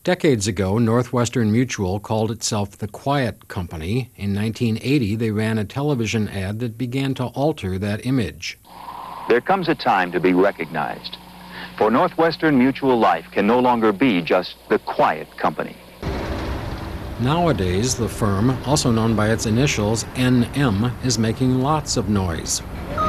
Decades ago, Northwestern Mutual called itself the Quiet Company. In 1980, they ran a television ad that began to alter that image. There comes a time to be recognized. For Northwestern Mutual Life can no longer be just the Quiet Company. Nowadays, the firm, also known by its initials NM, is making lots of noise.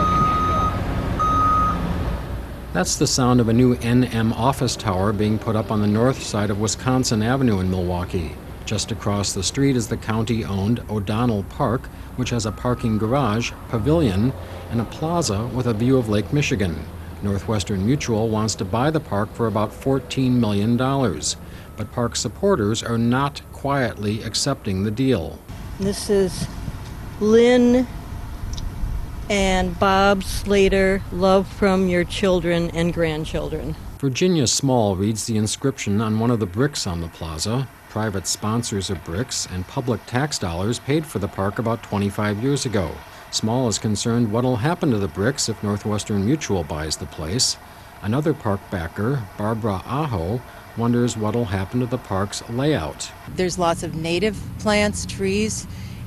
That's the sound of a new NM office tower being put up on the north side of Wisconsin Avenue in Milwaukee. Just across the street is the county-owned O'Donnell Park, which has a parking garage, pavilion, and a plaza with a view of Lake Michigan. Northwestern Mutual wants to buy the park for about $14 million, but park supporters are not quietly accepting the deal. This is Lynn and Bob Slater, love from your children and grandchildren. Virginia Small reads the inscription on one of the bricks on the plaza. Private sponsors of bricks and public tax dollars paid for the park about 25 years ago. Small is concerned what'll happen to the bricks if Northwestern Mutual buys the place. Another park backer, Barbara Aho, wonders what'll happen to the park's layout. There's lots of native plants, trees,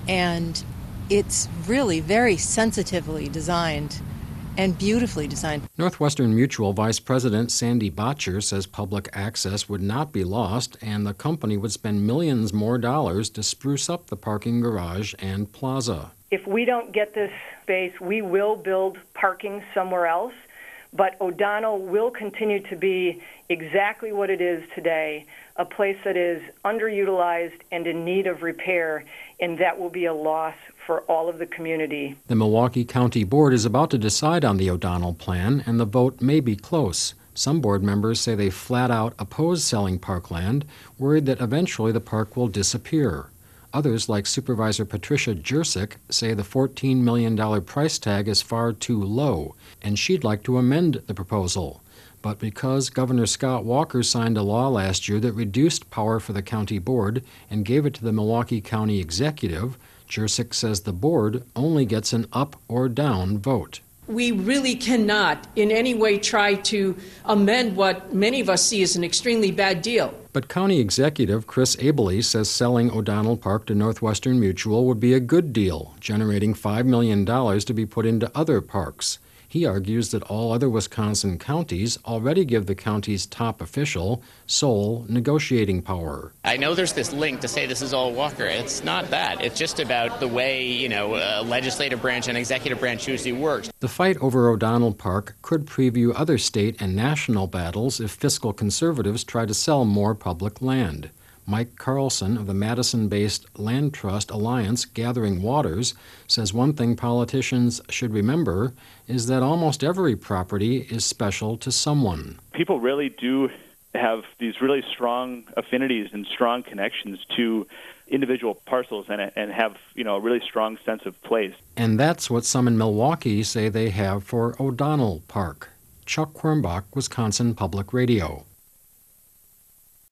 and it's really very sensitively designed and beautifully designed. Northwestern Mutual Vice President Sandy Botcher says public access would not be lost and the company would spend millions more dollars to spruce up the parking garage and plaza. If we don't get this space, we will build parking somewhere else, but O'Donnell will continue to be exactly what it is today, a place that is underutilized and in need of repair, and that will be a loss for all of the community. The Milwaukee County Board is about to decide on the O'Donnell plan, and the vote may be close. Some board members say they flat out oppose selling parkland, worried that eventually the park will disappear. Others, like Supervisor Patricia Jersick, say the $14 million price tag is far too low, and she'd like to amend the proposal. But because Governor Scott Walker signed a law last year that reduced power for the county board and gave it to the Milwaukee County Executive, Jersick says the board only gets an up or down vote. We really cannot in any way try to amend what many of us see as an extremely bad deal. But County Executive Chris Abele says selling O'Donnell Park to Northwestern Mutual would be a good deal, generating $5 million to be put into other parks. He argues that all other Wisconsin counties already give the county's top official sole negotiating power. I know there's this link to say this is all Walker. It's not that. It's just about the way, legislative branch and executive branch usually works. The fight over O'Donnell Park could preview other state and national battles if fiscal conservatives try to sell more public land. Mike Carlson of the Madison-based Land Trust Alliance Gathering Waters says one thing politicians should remember is that almost every property is special to someone. People really do have these really strong affinities and strong connections to individual parcels and have, a really strong sense of place. And that's what some in Milwaukee say they have for O'Donnell Park. Chuck Quirmbach, Wisconsin Public Radio.